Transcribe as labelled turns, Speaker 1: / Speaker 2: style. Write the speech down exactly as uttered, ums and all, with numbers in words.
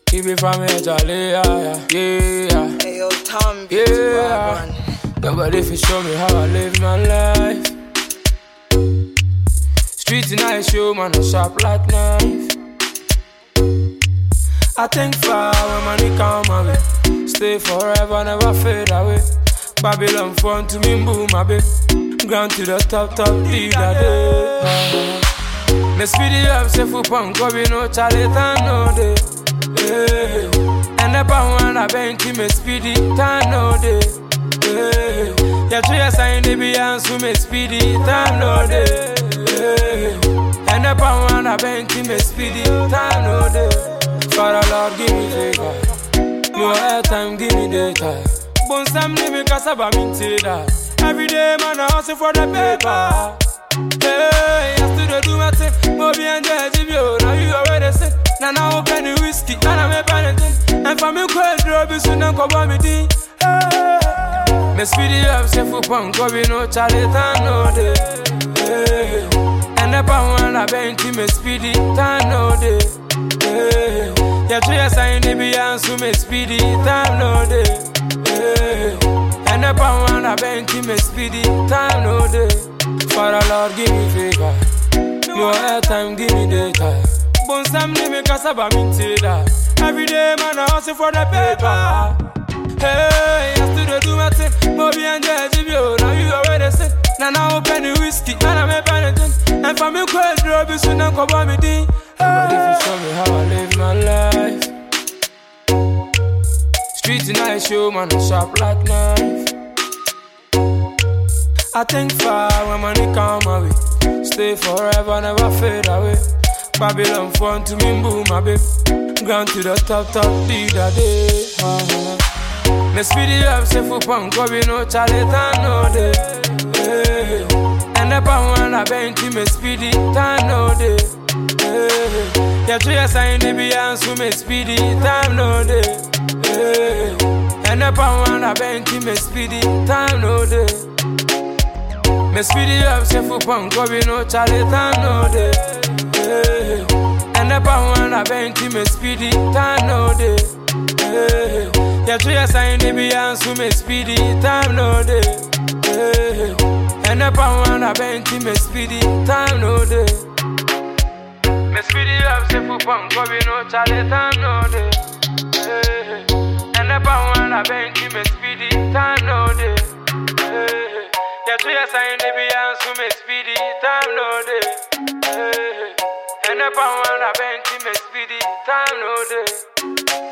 Speaker 1: Keep it from here, Charlie, yeah, yeah, yeah.
Speaker 2: Hey, yo, Tom,
Speaker 1: yeah. Nobody fi show me how I live my life. Street nice show, man, I sharp like knife. I think far when money come my way. Stay forever, never fade away. Babylon fun to me, boom, my babe. Ground to the top, top, leave that day. Uh-huh. Me speedy up, say for punk, go be no Charlie, time no day. Hey. And the pound one I bang to me speedy, time no day. Hey. Yeah, three years I ain't the Beyonce, so me speedy, time no day. Hey. And the pound one I bang to me speedy, time no day. Father Lord, give me favor. More airtime, give me data. Bon Sam living cause I'm in that. Every day man I hustle for the paper. Hey, I still do my thing. Moby and Judge, now you already said. Now I open the whiskey, and I'm a penitent. And for me, quite drop it, so now come on me. Hey, me speedy up, say for punk, go be no Charlie, time no day. Hey, and the pound one I bang to me speedy, time no day. Hey, yeah, three years I ain't the Beyonce, so me speedy, time no day. Hey, and the pound one I bang to me speedy, time no day. Father Lord, give me favor. More airtime, give me data. Bon Sam living cause I'm in that. Every day man I hustle for the paper. Hey, I still do my thing. Moby and Judge, now you already said. Now I open the whiskey, and I'm a penitent. And for me, quite drop it, so now come on me. Nobody fi show me how I live my life. Street nice show, man, I sharp like knife. I think far when money come my way. Stay forever, never fade away. Babylon fun to me, boom, my babe. Ground to the top, top, lead that day. Uh-huh. Me speedy up, say for punk, go be no Charlie, time no day. Hey. And the pound one I bang to me speedy, time no day. Hey. Yeah, three years I ain't the Beyonce, so me speedy, time no day. Hey. And the pound one I bang to me speedy, time no day. Me speedy up, say for punk, go be no Charlie, time no day. Hey. And the pound one I bang to me speedy, time no day. Hey. Yeah, three years I ain't the Beyonce, so me speedy, time no day. Hey. And the pound one I bang to me speedy, time no day. Me speedy up, say for punk, go be no Charlie, time no day. Hey. And the pound one I bang to me speedy, time no day. Hey. Yeah, three years I ain't the Beyonce, so me speedy, time no day. Hey. And the pound one I bang to me speedy, time no day.